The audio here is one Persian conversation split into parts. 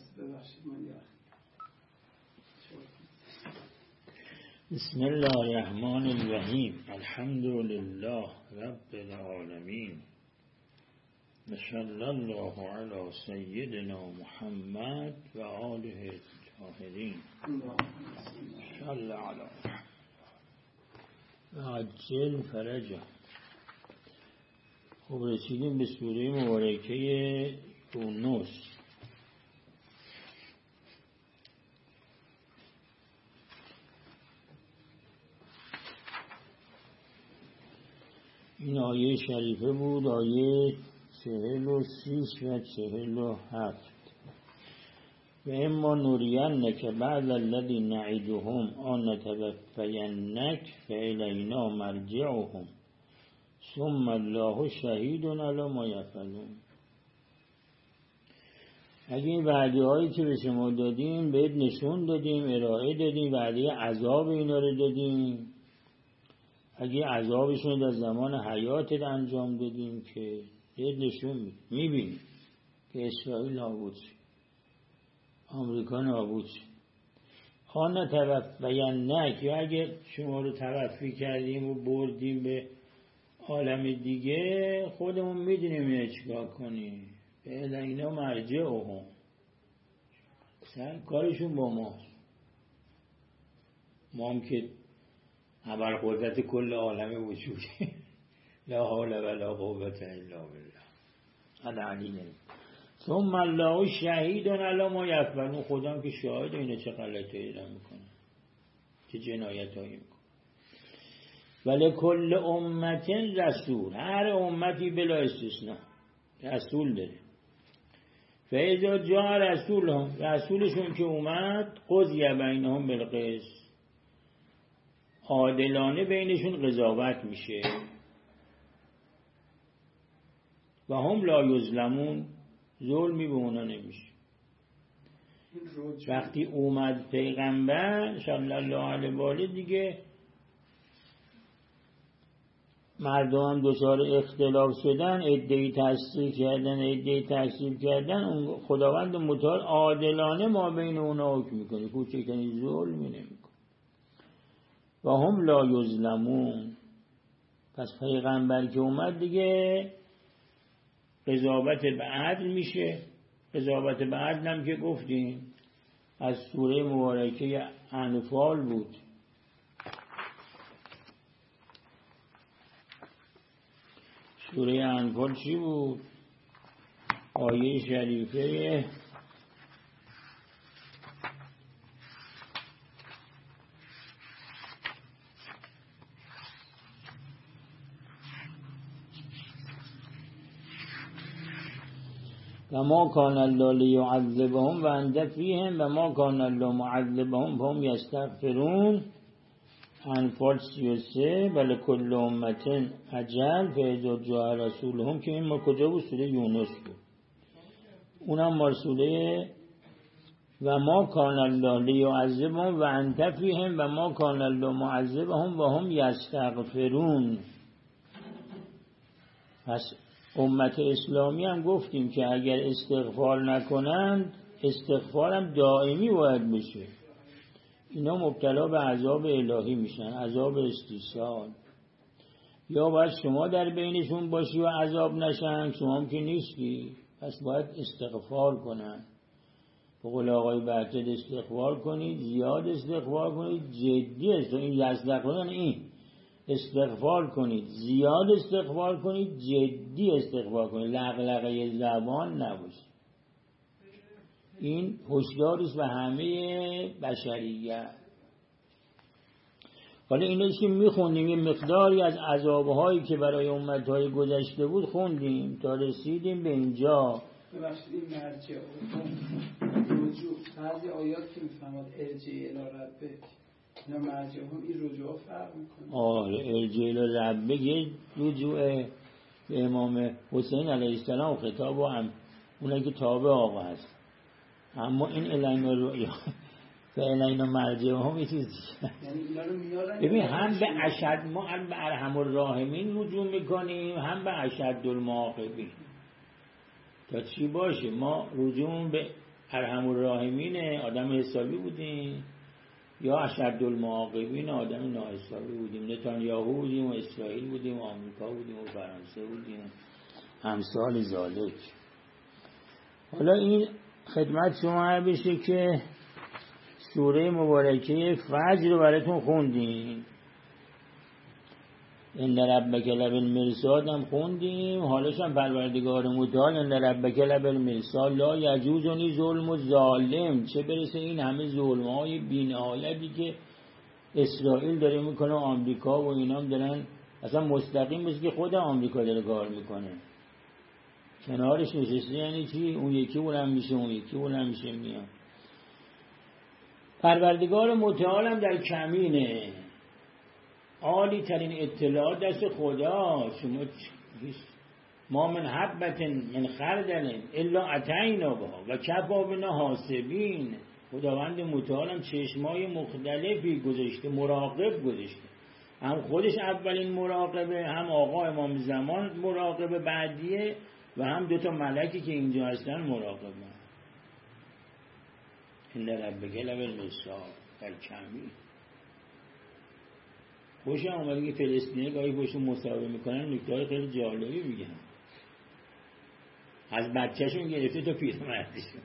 بسم الله الرحمن الرحیم. الحمد لله رب العالمین و صلی الله علی سیدنا محمد و آله الطاهرین. صلی علی و عجل فرجه. خب رسیدیم به سوره مبارکه یونس. این آیه شریفه بود، آیه 46 و 47. و اما نرینک بعد الذی نعدهم آن نتوفینک فالینا مرجعهم ثم الله شهید علی ما یفعلون. اگه این وعده هایی که به شما دادیم بهت نشون دادیم، ارائه دادیم، وعده عذاب اینا رو دادیم، اگه عذابشون در زمان حیاتت انجام دادیم که بهت نشون میبینی که اسرائیل نابود شد، آمریکا نابود شد. آن نتوفینک، یا اگه شما رو توفی کردیم و بردیم به عالم دیگه، خودمون میدونیم اینه چیکار کنیم. به اینا مرجعهم، سر کارشون با ماست. ما هم که ابرقدرت کل عالم وجوده، لا حول ولا قوة الا بالله العلی. ثم الله شهید علی ما یفعلون. خدا هم که شاهد اینه چه غلطایی دارن میکنن، چه جنایتایی میکنن. ولکل امت رسول، هر امتی بلا استثناء رسول داره. فاذا جاء رسولهم، رسولشون که اومد، قضی بینهم بالقسط، عادلانه بینشون قضاوت میشه. و هم لا یظلمون، ظلمی به اونا نمیشه. وقتی اومد پیغمبر صلی الله علیه و آله دیگه، مردم هم دچار اختلاف شدن، عده‌ای تصدیق کردن، عده‌ای تکذیب کردن. اون خداوند متعال عادلانه ما بین اونا حکم میکنه، کوچکترین ظلمی نمیکنه. و هم لا یظلمون. پس پیغمبر که اومد دیگه قضاوت به عدل میشه. قضاوت به عدل هم که گفتیم از سوره مبارکه انفال بود. سوره انفال چی بود؟ آیه شریفه و ما کان الله لیعذبهم و انت فیهم و ما کان الله معذبهم فهم یستغفرون. انفال 33. ولکل امت اجل فاذا جاء رسولهم، که این ما کجا بود؟ سوره یونس بود. اونم ما سوره و ما کان الله لیعذبهم و انت فیهم و ما کان الله معذبهم و هم یستغفرون. پس امت اسلامی هم گفتیم که اگر استغفار نکنند، استغفارم دائمی باید بشه. اینا مبتلا به عذاب الهی میشن، عذاب استیصال. یا باید شما در بینشون باشی و عذاب نشن، شما هم که نیستی، پس باید استغفار کنن. به قول آقای بهجت استغفار کنید، زیاد استغفار کنید، جدی استغفار کنید، زیاد استغفار کنید، جدی استغفار کنید، لغلقه زبان نباشه. این هشداری است به همه بشریت. حالا اینا که میخوندیم یه مقداری از عذابهایی که برای امتهای گذشته بود خوندیم تا رسیدیم به اینجا. ببخشید این مرجع رجوع، بعضی آیات که میفهمد ارجع الی ربک، اینا مرجع هم این رجوع فرق میکنه. ارجع الی ربک یه رجوع به امام حسین علیه السلام خطاب و هم اونایی که تابع آقا هست. اما این الینا رویا فالینا مرجع هم یه چیز دیگه. ببین هم به اشد، ما هم به ارحم الراحمین رجوع میکنیم، هم به اشد المعاقبین. تا چی باشه؟ ما رجوع به ارحم الراحمین آدم حسابی بودیم یا اشد المعاقبین آدم ناحسابی بودیم؟ نتانیاهو بودیم و اسرائیل بودیم و آمریکا بودیم و فرانسه بودیم امثال ذالک. حالا این خدمت شما بشه که سوره مبارکه فجر رو براتون خوندیم، ان ربک لبالمرصاد هم خوندیم، حالش هم پروردگار متعال ان ربک لبالمرصاد لا یجوزنی ظلم و ظالم، چه برسه این همه ظلم‌های بی‌نهایتی که اسرائیل داره میکنه و آمریکا و اینا هم دارن، اصلا مستقیم مثل که خود آمریکا داره کار میکنه، کنارش نشسته. یعنی چی؟ اون یکی بلند میشه، اون یکی بلند میشه میاد. پروردگار متعال هم در کمینه، عالی ترین اطلاعات دست خدا. شما ما من حبت من خردل الا اتینا بها و کفا بنا حاسبین. خداوند متعال هم چشمای مختلفی گذاشته، مراقب گذاشته، هم خودش اولین مراقبه، هم آقا امام زمان مراقبه بعدیه و هم دوتا ملکی که اینجا هستن مراقبه. این در ربک لبالمرصاد در کمی. خوشم آمده که فلسطینی گاهی باشون مصاحبه میکنن، نکته‌های خیلی جالبی میگن، از بچه‌شون گرفته تا پیرمردشون.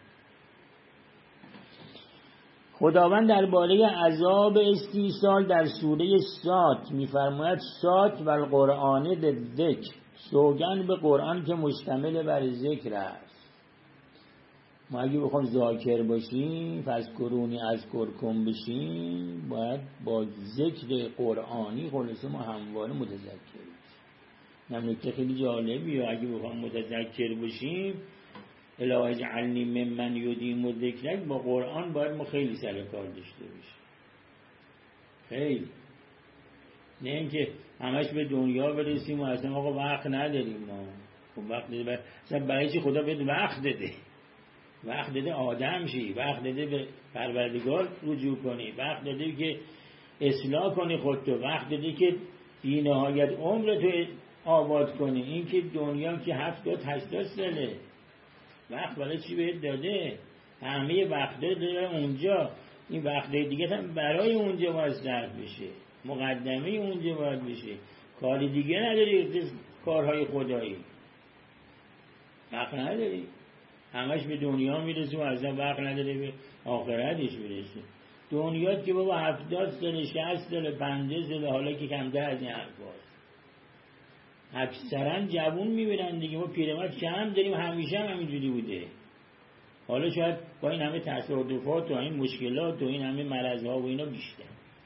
خداوند درباره عذاب استیصال در سوره صاد میفرماید صاد و القرآن بالذکر، سوگند به قرآن که مشتمل بر ذکر است. ما اگه بخوام ذاکر باشیم، فذکرونی اذکرکم بشیم، باید با ذکر قرآنی خلاصه ما همواره متذکر بشیم. نکته خیلی جالبیه، اگه بخوام متذکر باشیم الا اجعلنی ممن یدیم و ذکرک، با قرآن باید ما خیلی سر کار داشته باشیم، خیلی، نه اینکه همش به دنیا برسیم و اصلا آقا وقت نداریم. ما خب وقت داده، اصلا برای چی خدا بهت وقت داده؟ وقت داده آدم شی، وقت داده به پروردگار رجوع کنی، وقت داده که اصلاح کنی خودتو، وقت داده که بی نهایت عمرتو آباد کنی. این که دنیا که 70-80 ساله، وقت برای چی بهت داده؟ همه وقت داره اونجا، این وقت دیگه هم برای اونجا باید صرف بشه، مقدمه اونجا باید بشه، کاری دیگه نداری، کارهای خدایی وقت نداری، همش به دنیا میرسه و اصلا وقت نداره به آخرتش برسه. دنیا که بابا 70 سال 60 سال 50 سال، حالا که کمتر از این حرفاست، اکثرا جوون میبینن دیگه. ما پیرمرد کم داریم، همیشه هم همینجوری بوده. حالا شاید با این همه تصادفات و این مشکلات و این همه مرضها و اینا بیشتر،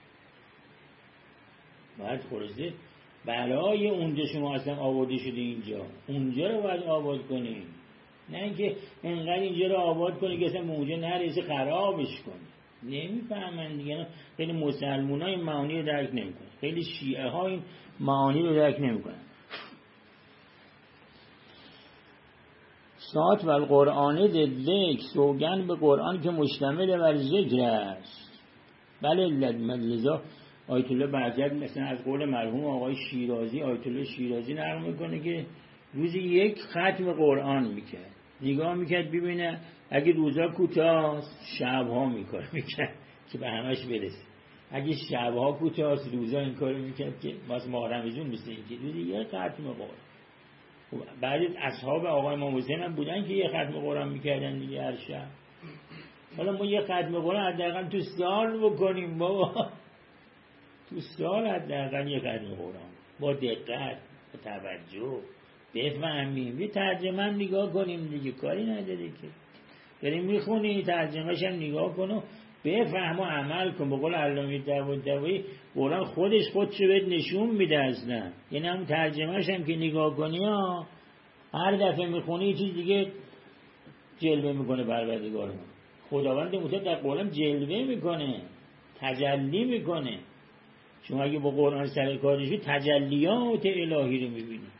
باید خلاصه برای اونجا شما اصلا آباده شده، اونجا رو باید آباد کنیم، نه اینکه انقدر اینجا رو آباد کنی که اصلا به اونجا نرسه خرابش کنی. نمیفهمن دیگه. خیلی مسلمون ها این معانی رو درک نمیکنن، خیلی شیعه ها این معانی رو درک نمیکنن. صاد و القرآن ذکر، سوگند به قرآن که مشتمل بر ذکر است. بله لذا آیت الله بهجت مثلا از قول مرحوم آقای شیرازی، آیت الله شیرازی نقل میکنه که روزی 1 ختم قرآن میکرد. نگاه میکرد ببینه اگه روزا کوتاست شبها میکرد که به همش برسه، اگه شبها کوتاست روزا این کارو میکرد که واسه ماه رمضان مثل این که روزی 1 ختم قرآن. بعد اصحاب آقای امام حسین هم بودن که 1 ختم قرآن میکردن دیگه هر شب. حالا ما 1 ختم قرآن حداقل تو سال بکنیم بابا، تو سال حداقل 1 ختم قرآن با دقت، با توجه بفهمیم، یه ترجمه هم نگاه کنیم دیگه، کاری نداره که بریم میخونی ترجمهش هم نگاه کن و بفهم و عمل کن. بقول علامه طباطبایی قرآن خودشو بهت نشون میده اصلا، یعنی هم ترجمهش هم که نگاه کنی ها، هر دفعه میخونی یه چیز دیگه جلوه میکنه پروردگار ما. خداوند متعال در قرآن جلوه میکنه، تجلی میکنه. شما اگه با قرآن سر کار شید تجلیات الهی رو میبینید.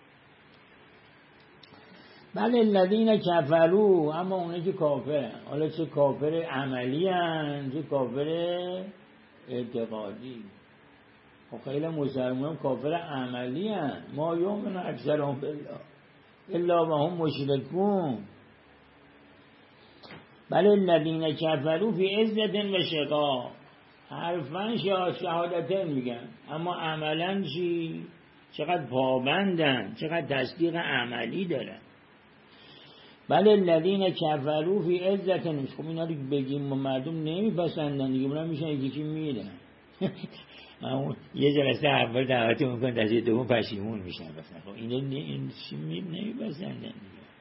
بله الذین کفروا، اما اونه که کافرن، حالا چه کافر عملی هن چه کافر اعتقادی. خیلی مسلمان کافر عملی هن، ما یؤمن اکثرهم بالله الا و هم مشرکون. بل الذین کفروا فی عزة و شقاق، حرفاً شهادتین میگن اما عملاً چی؟ چقدر پابندن، چقدر تصدیق عملی دارن. بل الذین کفروا فی عزة، خب اینا رو بگیم و مردم نمیپسندن دیگه، بلند میشن یکی میرن. اما یه جلسه اول دعوت میکنن، دسته دوم پشیمون میشن. خب اینا نمیپسندن دیگه.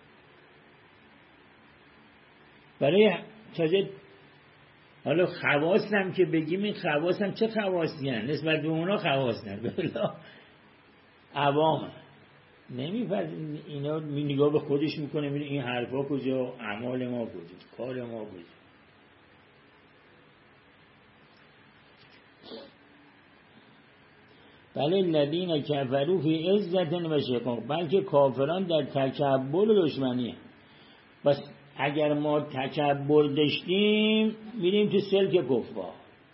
برای تازه حالا خواستم که بگیم، این خواستم چه خواستی هن؟ نسبت به اونا خواستن بلا عوام نمیپذیرن. اینا نگاه به خودش میکنه، میره این حرفا کجا، اعمال ما کجا، کار ما کجا. بله الذین کفروا فی عزة و شقاق، بلکه کافران در تکبر و دشمنی هست. بس اگر ما تکبر داشتیم میریم تو سلک کفار.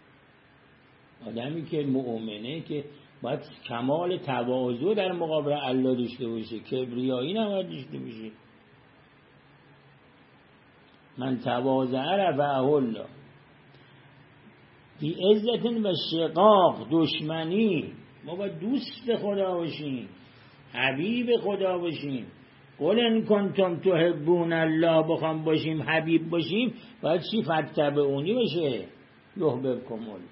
آدمی که مؤمنه که باید کمال تواضع در مقابل الله داشته باشه، کبریایی نباید داشته باشه. من تواضع رفعه الله. فی عزة و شقاق، دشمنی. ما باید دوست خدا باشیم، حبیب خدا باشیم. قل ان کنتم تحبون الله، بخوام باشیم حبیب باشیم باید چی؟ فاتبعونی باشه، یحببکم الله.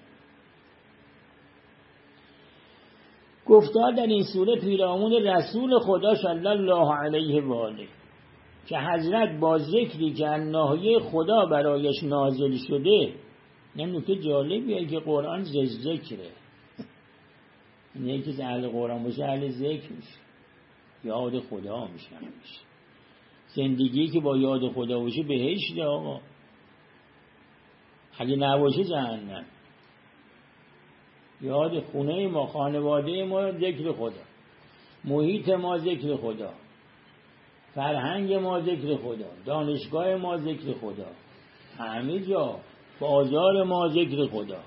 گفتار در این سوره پیرامون رسول خدا صلی الله علیه و آله که حضرت با ذکری که ناحیه خدا برایش نازل شده، این نکته جالبیه که قرآن ذکره. یکی که اهل قرآن باشه اهل ذکر میشه، یاد خدا میشه. زندگی که با یاد خدا باشه بهشت آقا، اگه نباشه جهنم. یاد خونه ما، خانواده ما ذکر خدا، محیط ما ذکر خدا، فرهنگ ما ذکر خدا، دانشگاه ما ذکر خدا، همه جا بازار ما ذکر خدا.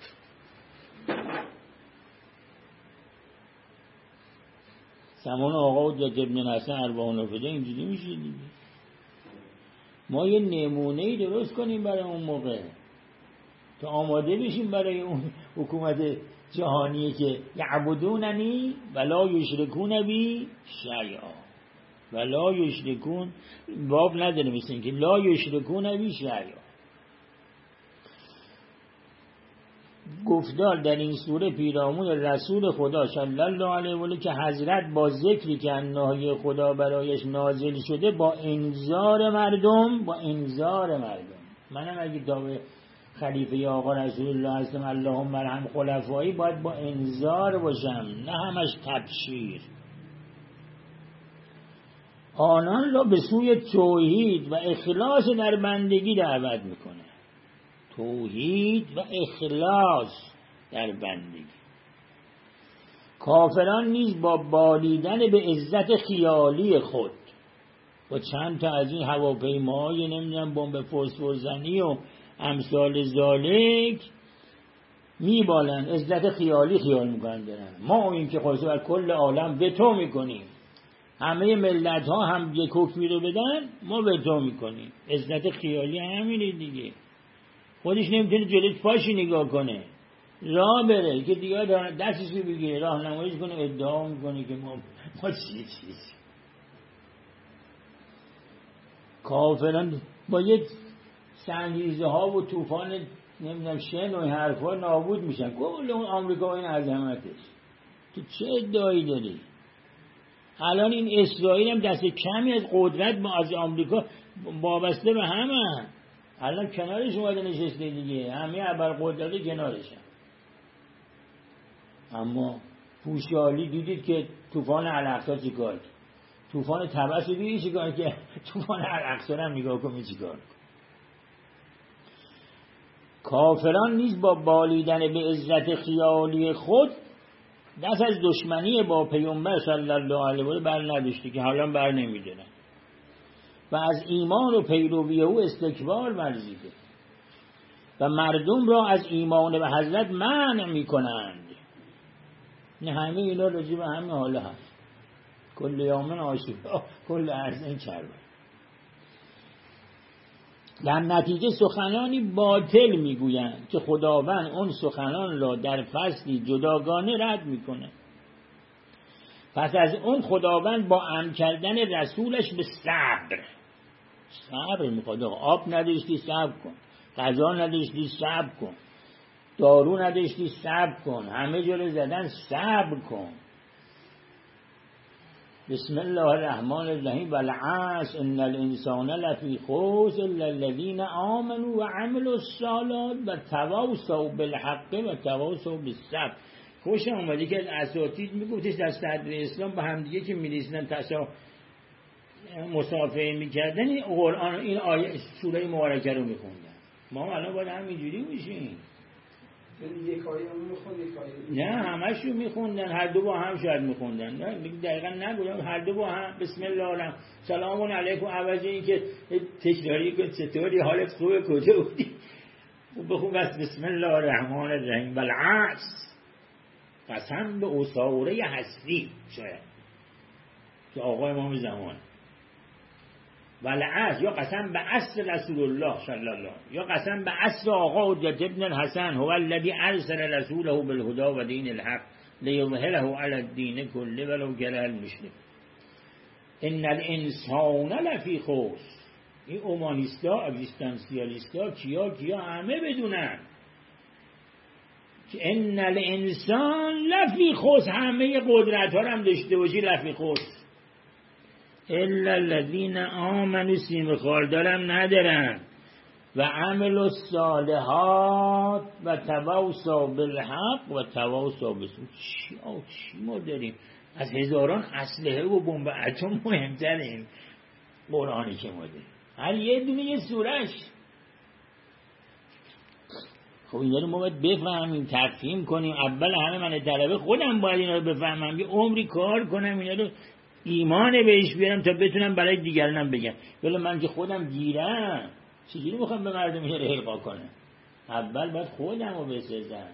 زمان آقا حجت ابن حسن اربعین الفقه اینجوری میشه دیگه. ما یه نمونه‌ای درست کنیم برای اون موقع تا آماده بشیم برای اون حکومت جهانی که یعبدوننی ولا یشرکون بی شیئا، ولا یشرکون، باب نداره مثل این که لا یشرکون بی شیئا. گفتار در این سوره پیرامون رسول خدا صلی الله علیه و آله که حضرت با ذکری که ناحیه خدا برایش نازل شده با انذار مردم، منم اگه تابع خلیفه آقا رسول الله هستم اللهم ارحم خلفایی، باید با انذار باشم، نه همش تبشیر. آنان را به سوی توحید و اخلاص در بندگی دعوت میکنه. توحید و اخلاص در بندگی. کافران نیز با بالیدن به عزت خیالی خود، با چند تا از این هواپیماهای نمیدونم بمب فسفرزنی و امثال ذالک میبالن، عزت خیالی خیال میکنن دارن. ما این که خواست بر کل عالم به تو میکنیم، همه ملت ها هم یک حکمی رو بدن ما به تو میکنیم. عزت خیالی همینه دیگه. خودش نمیتونه جلوش پاشی نگاه کنه، راه بره که دیگه دستشو بگیره راهنماییش کنه، ادعا میکنه که ما چی. کافران با یک سنگریزه ها و طوفان نمیدونم شن و این حرفا نابود میشن. کل اون آمریکا و این عظمتش، تو چه ادعایی داری؟ الان این اسرائیل هم دست کمی از قدرت از آمریکا وابسته به همه، الان کنارش اومده نشسته دیگه، همه ابرقدرت کنارشن. اما پوشالی دیدید که طوفان الاقصی چیکار کرد؟ طوفان طبس رو دیدید چیکار کرد؟ طوفان الاقصی هم نگاه کنید چیکار کرد. کافران نیز با بالیدن به عزت خیالی خود دست از دشمنی با پیامبر صلی الله علیه و آله بر نداشته که حالا بر نمیدونن و از ایمان و پیروی او استکبار ورزیده و مردم را از ایمان به حضرت منع میکنند. نه همه اینا راجع به همه حالا هست. کل یومن عاشورا کل ارزن کربلا. در نتیجه سخنانی باطل میگویند که خداوند اون سخنان را در فصلی جداگانه رد میکنه. پس از اون خداوند با امر کردن رسولش به صبر میخواد. آب نداشتی صبر کن، غذا نداشتی صبر کن، دارو نداشتی صبر کن، همه جا رو زدن صبر کن. بسم الله الرحمن الرحیم والعصر ان الانسان لفی خسر الا الذین آمنوا وعملوا الصالحات وتواصوا بالحق وتواصوا بالصبر. خوش اومده که از اساتید میگفتش در صدر اسلام به همدیگه که می‌رسیدن مصافحه میکردن این قرآن این آیه سوره مبارکه رو میخوندن. ما الان باید همینجوری میشیم. یک آیه رو میخوند یک آیه نه همش رو میخوندن، هر دو با هم شاید میخوندن. نه دقیقا نگویم، هر دو با هم بسم الله الرحمن سلام علیکم، عوض این که تکراری کن چطوری حالت خوبه کجا بودی بخون بس بسم الله الرحمن الرحیم والعصر، قسم به اساوره هستی شاید که آقای امام زمان، والعصر یا قسم به عصر رسول الله صلی الله، یا قسم به عصر آقا حجت ابن الحسن هو الذی ارسل رسوله بالهدى و دین الحق لیظهره علی الدین کله ولو کره المشرکون. ان الانسان لفی خسر. این اومانیستا اگزیستانسیالیستا کیا همه بدونن که ان الانسان لفی خسر، همه قدرت ها رو هم داشته باشی لفی خسر الا الذین آمنوا، سیم خاردارم ندارن، و عمل الصالحات و تواصوا بالحق و تواصوا بالصبر. چی ما داریم؟ از هزاران اسلحه و بمب اتم مهمتر این قرآنی که ما داریم، هر یه دونه یه سورش. خب اینا رو ما باید بفهمیم، تفهیم کنیم. اول همه من طلبه خودم باید اینا رو بفهمم، یه عمری کار کنم اینا رو ایمان بهش بیارم تا بتونم برای دیگرانم بگم. ولی من که خودم گیرم چجوری میخوام به مردم اینو القا کنم؟ اول باید خودم رو بسازم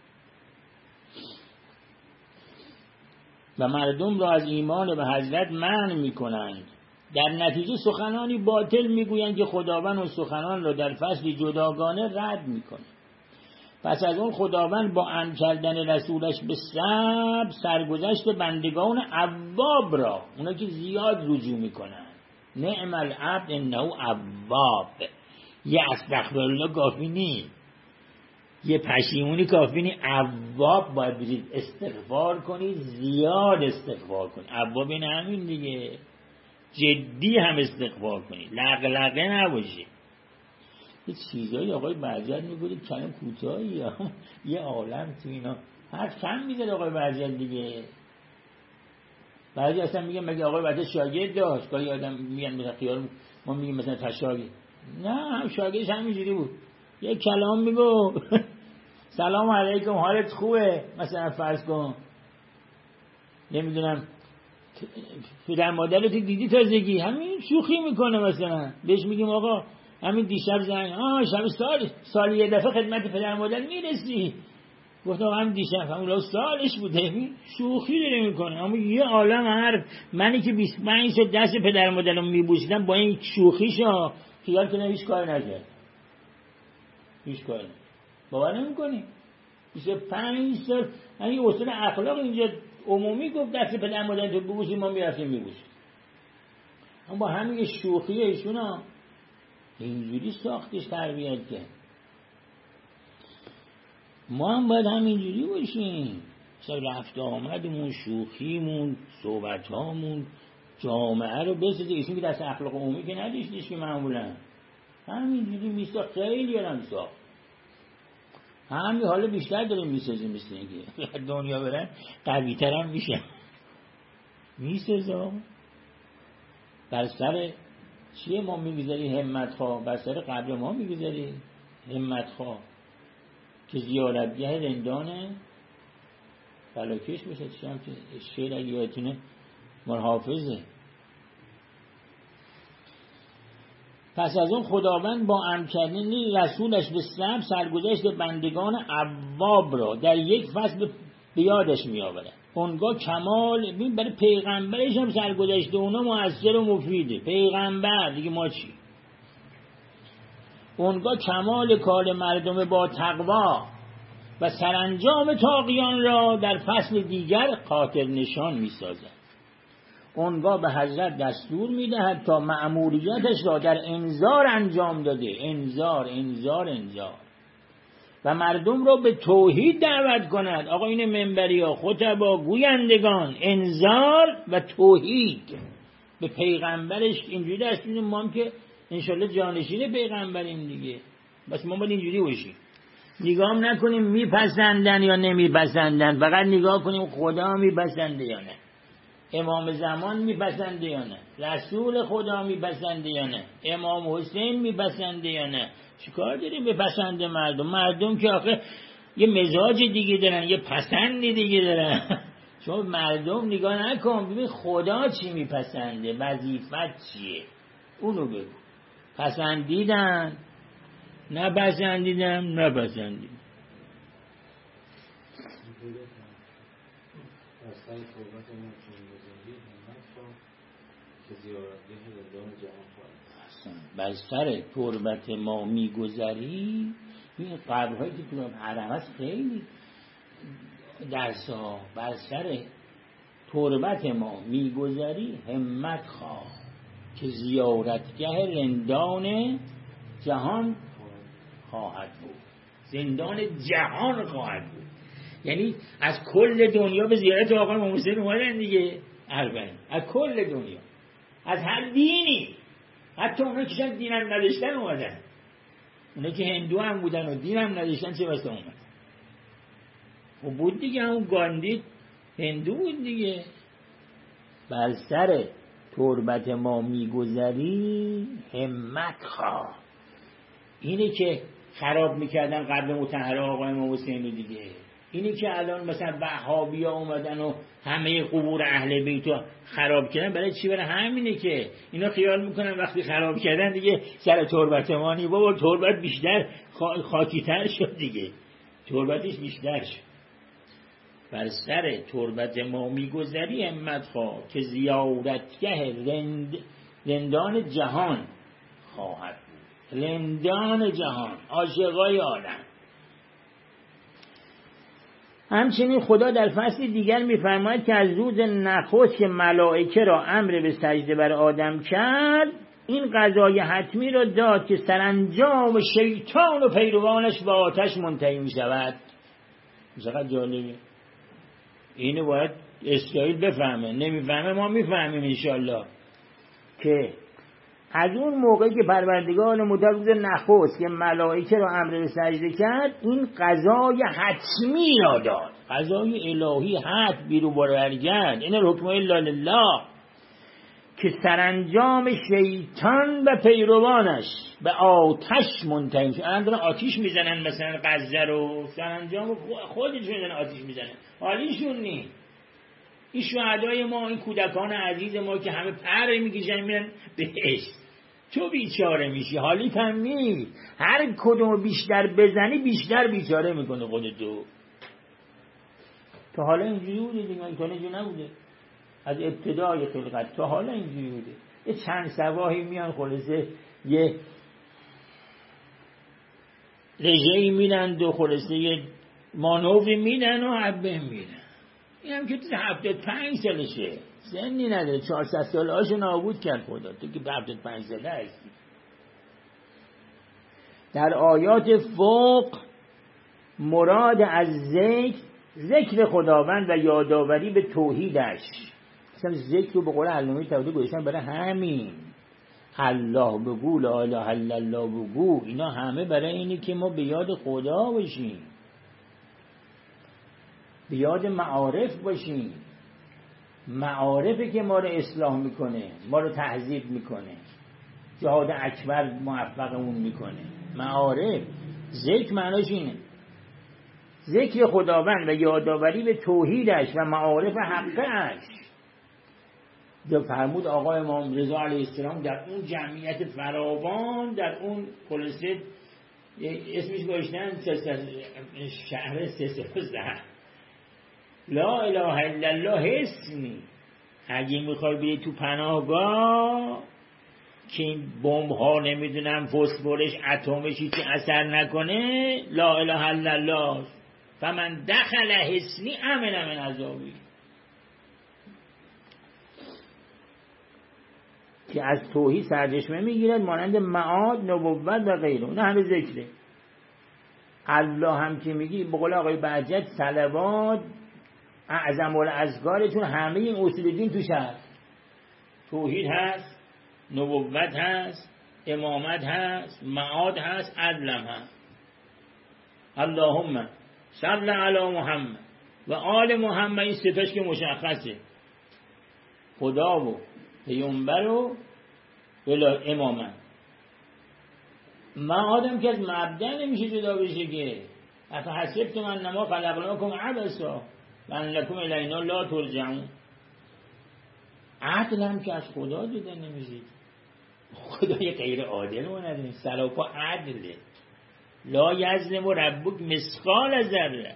و مردم را از ایمان به حضرت منع میکنند. در نتیجه سخنانی باطل میگویند که خداوند و سخنان را در فصلی جداگانه رد میکنه. پس از اون خداوند با امر کردن رسولش به صبر سرگذشت بندگان اواب را، اونا که زیاد رجوع میکنن، نعم العبد انه اواب، یه استغفرالله کافی نی، یه پشیمونی کافی نی، اواب باید بشید، استغفار کنید، زیاد استغفار کنید. اواب این همین دیگه، جدی هم استغفار کنید، لقلقه نباشید. یه چیزایی آقای برجل میگوید کلم کوتاهی یه عالم تو اینا حرف کم میزد آقای برجل دیگه. بعضی اصلا میگن مگه آقای برجل شاگرد داشت؟ گاهی آدم میگن مثلا خیال ما میگیم مثلا تشاگرد، نه هم شاگردش همینجوری بود، یه کلام میگو سلام علیکم حالت خوبه مثلا فرض کن، نمیدونم پدر مادرت دیدی تازگی، همین شوخی میکنه مثلا بهش میگیم آقا همین دیشب زنگ شب سال یه دفعه خدمت پدر مادر میرسی، گفتم همین دیشب همون سالش بوده، شوخی داره میکنه. اما یه عالم حرف، منی که 25 سال دست پدر مادرم میبوسیدم با این شوخیشا خیال کنم هیچ کار نکرد، هیچ کار نکرد، باور نمیکنی 25 سال همین اصول اخلاق اینجا عمومی گفت دست پدر مادر تو ببوسی، ما میرفتیم میبوسیم. اما با همین شوخی ایشونا اینجوری ساختش تربیت کرد. ما هم باید همینجوری باشیم، رفت آمدمون، شوخیمون، صحبتامون جامعه رو بسازه. ایشون که دست اخلاق عمومی که نداشتیش که معمولا همینجوری میساخت، خیلی هم ساخت، همین حالا بیشتر داریم میسازیم، مثل اینکه دنیا برن قوی تر هم میشه میسازم. بر سر چیه ما میگذاری؟ همت خواه. بر سر قبر ما میگذاری همت خواه که زیارتگاه رندانه فلاکش بشه. چی هم که شعر اگه یادتونه مال حافظه. پس از اون خداوند با امر کردن رسولش به صبر سرگذشت بندگان اواب را در یک فصل به یادش می آورد. اونگاه کمال برای پیغمبرش هم سرگذشته اونا مؤثر و مفیده. پیغمبر دیگه ما چی؟ اونگاه کمال کار مردم با تقوا و سرانجام طاغیان را در فصل دیگر خاطر نشان می‌سازد. اونگاه به حضرت دستور می‌دهد تا مأموریتش را در انذار انجام داده، انذار و مردم را به توحید دعوت کند. آقا این منبریا، خطبا، گویندگان، انذار و توحید به پیغمبرش اینجوری دست میدیم. ما هم که انشالله جانشین پیغمبریم دیگه، بس ما باید اینجوری باشیم، نگاه نکنیم میپسندن یا نمیپسندن، فقط نگاه کنیم خدا میپسنده یا نه، امام زمان میپسنده یا نه، رسول خدا میپسنده یا نه، امام حسین میپسنده یا نه. چیکار داریم به پسند مردم که آخه یه مزاج دیگه دارن، یه پسندی دیگه دارن. شما مردم نگاه نکن، ببین خدا چی میپسنده، وظیفت چیه، اونو بگو. پسندیدن، نپسندیدم. بر سر تربت ما میگذری. این قبرهایی که تو حرم هست خیلی درس ها. بر سر تربت ما میگذری همت خواه که زیارتگه رندان جهان خواهد بود. زندان جهان خواهد بود، یعنی از کل دنیا به زیارت آقا امام حسین اومدن دیگه. اربعین از کل دنیا، از هر دینی، حتی اونا که شاید دین هم نداشتن اومدن، اونا که هندو هم بودن و دین هم نداشتن چه بسا اومد. و بود دیگه، همون گاندی هندو بود دیگه. بر سر تربت ما میگذری همت خواه. اینه که خراب میکردن قبل مطهر آقا امام حسین رو دیگه. اینی که الان مثلا وهابیا اومدن و همه قبور اهل بیت خراب کردن، برای چی؟ برای همینه که اینا خیال میکنن وقتی خراب کردن دیگه سر تربت مانی. بابا تربت بیشتر خاکی‌تر شد دیگه، تربتش بیشتر شد. بر سر تربت ما میگذری همت خواه که زیارتگه رندان جهان خواهد بود. رندان جهان، عاشقای عالم. همچنین خدا در فصل دیگر می‌فرماید که از روز نخست که ملائکه را امر به سجده بر آدم کرد، این قضای حتمی را داد که سرانجام شیطان و پیروانش به آتش منتهی می‌شود. چقدر جالبه. اینو باید اسرائیل بفهمه، نمیفهمه ما میفهمیم انشالله. که از اون موقعی که پروردگار مدار روز نخست که ملائکه را امر به سجده کرد، این قضای حتمی را داد. قضای الهی حتم بیرو برگرد، این حکم الا لله، که سرانجام شیطان و پیروانش به آتش منتهی شد. الان دارن آتش میزنن مثلا غزه رو، سرانجام خودشون دارن آتش میزنن، حالیشون نی. این شهدای ما، این کودکان عزیز ما که همه پر میکشن میرن بهشت، تو بیچاره میشی، حالیت هم نیست. هر کدوم بیشتر بزنی بیشتر بیچاره میکنه خودتو. تا حالا اینجوری بوده دیگه، تا اینجوری نبوده. از ابتدای خلقت تا حالا اینجوری بوده. یه چند سواحی میان خلاصه یه رژه‌ای میدن و خلاصه یه مانوری میدن و حبه میدن. این هم که 75 سالشه، سنی نداره، 400 ساله هاشو نابود کرد خدا. تو که 75 ساله هستی. در آیات فوق مراد از ذکر خداوند و یادآوری به توحیدش. مثلا ذکر رو به قول علامه طباطبایی گذاشتن برای همین. الله بگو، لا اله الا الله بگو، اینا همه برای اینه که ما به یاد خدا باشیم، به یاد معارف باشیم. معارفی که ما رو اصلاح میکنه، ما رو تهذیب میکنه، جهاد اکبر موفقمون میکنه. معارف، ذکر معناش اینه، ذکر خداوند و یادآوری به توحیدش و معارف حقش. در فرمود آقا امام رضا علیه السلام در اون جمعیت فراوان، در اون خلاصه اسمش گذاشتن شهر سه لا اله الا الله اسمی. اگه میخوای بری تو پناهگاه که این بمب ها نمیدونم فسفرش اتمش هیچی اثر نکنه، لا اله الا الله فمن دخل حصنی امن من عذابی، که از توحید سرچشمه میگیرد مانند معاد، نبوت و غیره. نه همه ذکره. الله هم که میگی به قول آقای بهجت صلوات اعظم الاذکارتون، همه این اصول دین توش هست. توحید هست، نبوت هست، امامت هست، معاد هست، عدلم هست. اللهم صل علی محمد و آل محمد، این ستاش که مشخصه، خدا و پیامبر و امامت. معادم که از مبدأ نمیشه جدا بشه که افحسبتم انما خلقناکم عبثا و انکم الینا لا ترجعون. عدل هم که از خدا دیده نمیشه، خدای غیر عادل ما نداریم، سراپا عدله. لا یظلم ربک مثقال ذره.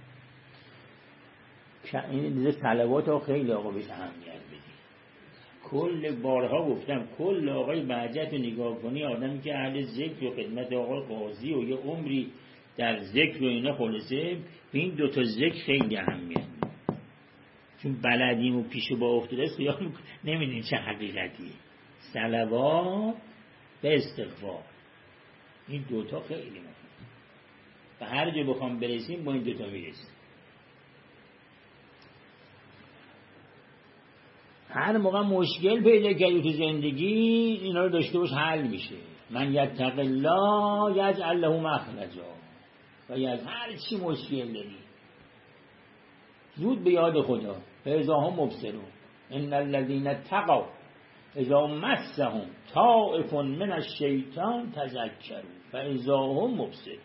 این دیگه صلوات ها خیلی آقا بهش اهمیت بدید. کل بارها گفتم کل آقای بهجت رو نگاه کنی، آدمی که اهل ذکر و خدمت آقای قاضی و یه عمری در ذکر و اینا خلاصه، به این دوتا ذکر خیلی اهمیت میده، چون بلدیم و پیش با افتاده سیاه نمیدونیم چه حقیقتیه. صلوات و استغفار، این دوتا خیلی مهمه و هر جا بخوام برسیم با این دوتا میرسیم. هر موقع مشکل پیدا کردی تو زندگی اینا رو داشته باش، حل میشه. من یتق الله یجعل له مخرجا، و هر چی مشکل داری زود به یاد خدا. فاذا هم مبصرون ان الذين اتقوا اذا مسهم طائف من الشیطان تذکروا فاذا هم مبصرون.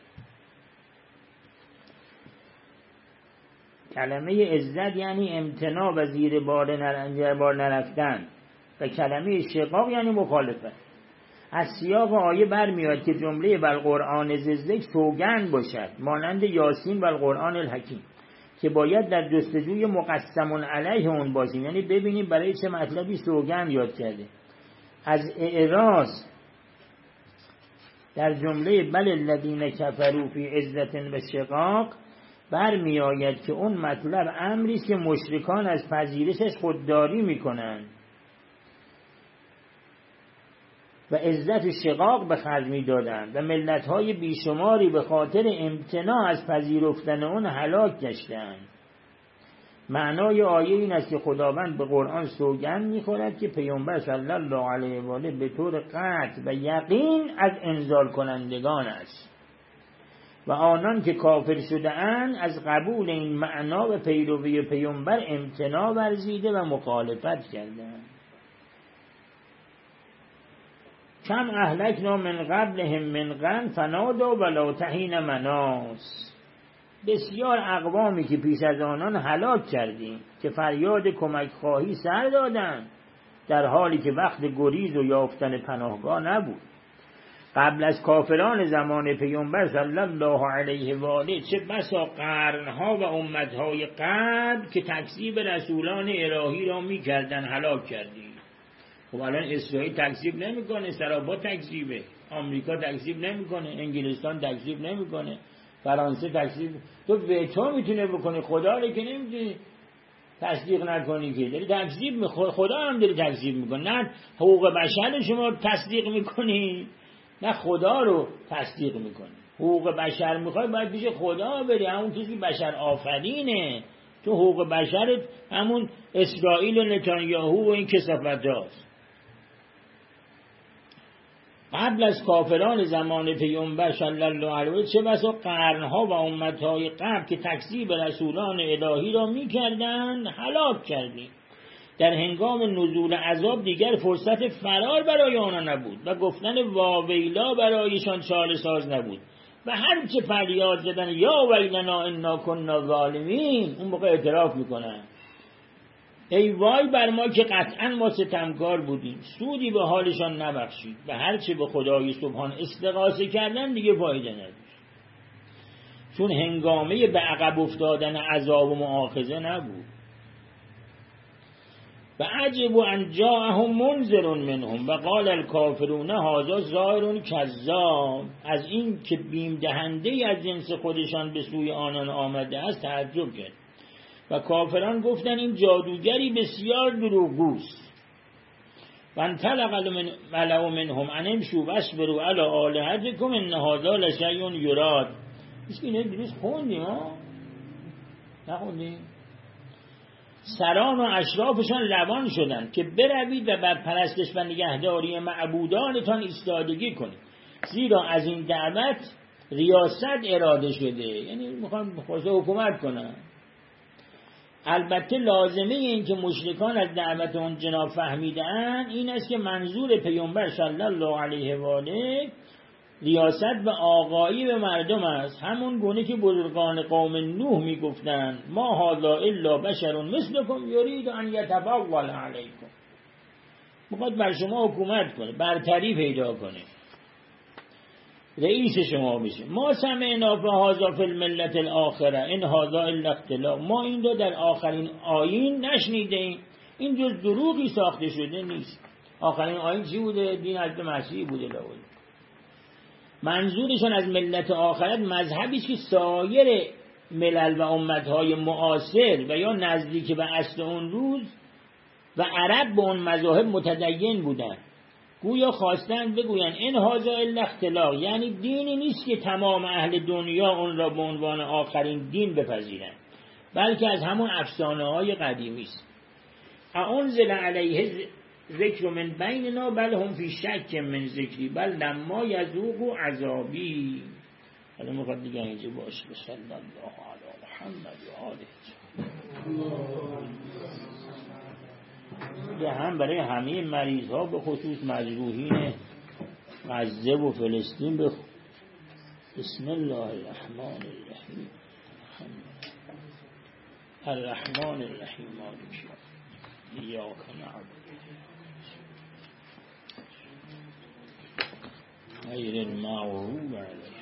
کلمه عزت یعنی امتناع و زیر بار نرفتن و کلمه شقاق یعنی مخالفت. از سیاق آیه برمیاد که جمله بالقرآن ذکر سوگند باشد مانند یاسین و القرآن الحکیم، که باید در جستجوی مقسم علیه اون باشیم، یعنی ببینیم برای چه مطلبی سوگند یاد کرده. از اعراض در جمله بل الذین کفروا فی عزة و شقاق برمی آید که اون مطلب امری است که مشرکان از پذیرشش خودداری میکنند و عزت و شقاق به خرج میدادند و ملت‌های بیشماری به خاطر امتناع از پذیرفتن اون هلاک گشتند. معنای آیه این است که خداوند به قرآن سوگند میخورد که پیامبر صلی الله علیه و آله به طور قطع و یقین از انزال کنندگان است و آنان که کافر شده اند از قبول این معنا و پیروی پیامبر امتناع ورزیده و مخالفت کردند. کم اهلکنا من قبلهم من قرن فنادوا ولا تحین مناص. بسیار اقوامی که پیش از آنان هلاک کردیم که فریاد کمک خواهی سر دادند در حالی که وقت گریز و یافتن پناهگاه نبود. قبل از کافران زمان پیامبر صلی الله علیه و آله چه بسا قرنها و امتهای قبل که تکذیب رسولان الهی را می‌کردند هلاک کردیم. خب الان اسرائیل تکذیب نمی‌کنه، سراپا تکذیبه، آمریکا تکذیب نمی‌کنه، انگلستان تکذیب نمی‌کنه، فرانسه تکذیب. تو به تو میتونه بکنی، خدا رو که نمیتونی تصدیق نکنی که داری تکذیب می‌کنی. خدا هم داری تکذیب می‌کنه. نه حقوق بشر شما تصدیق می‌کنی، نه خدا رو تصدیق می‌کنی. حقوق بشر می‌خوای باید پیش خدا بری، همون چیزی که بشر آفرینه. تو حقوق بشر همون اسرائیل و نتانیاهو و این کثافت‌هاست. قبل از کافران زمان پیامبر صلی الله علیه و چه بسا قرنها و امتهای قبل که تکذیب رسولان الهی را می‌کردند هلاک کردیم. در هنگام نزول عذاب دیگر فرصت فرار برای آنها نبود و گفتن واویلا برایشان چاره ساز نبود و هر چه فریاد زدن یا ویلنا انا کنا ظالمین، اون موقع اعتراف میکنن ای وای بر ما که قطعا ما ستمکار بودیم، سودی به حالشان نبخشید و هر چه به خدای سبحان استغاثه کردن دیگه فایده نداشت، چون هنگامه به عقب افتادن عذاب و مؤاخذه نبود. و عجبوا ان جاءهم منذر منهم و قال الکافرون هذا ظاهر کذاب. از این که بیم دهنده از جنس خودشان به سوی آنان آمده است تعجب کرد و کافران گفتند این جادوگری بسیار دروغگوست. و انطلق الملأ منهم ان امشوا واصبروا علی آلهتکم ان هذا لشیء یراد. اینو درست خوندیم ها؟ نخوندیم؟ سران و اشرافشان روان شدند که بروید و بر پرستش و نگهداری معبودانتان ایستادگی کنید، زیرا از این دعوت ریاست اراده شده، یعنی میخوان خواسته حکومت کنن. البته لازمه این که مشرکان از دعوت اون جناب فهمیدن این است که منظور پیامبر صلی الله علیه و آله ریاست و آقایی به مردم است، همون گونه که بزرگان قوم نوح میگفتند ما هذا الا بشر مثلکم یرید ان یتفضل علیکم، میخواد بر شما حکومت کنه، برتری پیدا کنه، رئیس شما بشه. ما سمعنا بهذا فی الملت الاخره ان هذا الا اختلاق، ما این رو در آخرین آیین نشنیدیم، این جز دروغی ساخته شده نیست. آخرین آیین چی بوده؟ دین حضرت مسیح بوده. منظورشون از ملت آخرت مذهبی است که سایر ملل و امتهای معاصر و یا نزدیک به اصل اون روز و عرب به اون مذاهب متدین بودن، گویا خواستن بگوین این هذا الا اختلاق، یعنی دینی نیست که تمام اهل دنیا اون را به عنوان آخرین دین بپذیرند، بلکه از همون افسانه های قدیمی است. انزل علیه ذکر من بیننا بل هم فی شک من ذکری بل لما یذوقوا عذابی. حالا میخواد دیگه اینجا باشه. صلی الله علی محمد و آله. یه هم برای همه مریض ها به خصوص مجروحین غزه و فلسطین بسم الله الرحمن الرحیم. الرحمن الرحیم مالک ایاک نعبد غیر المغضوب علیهم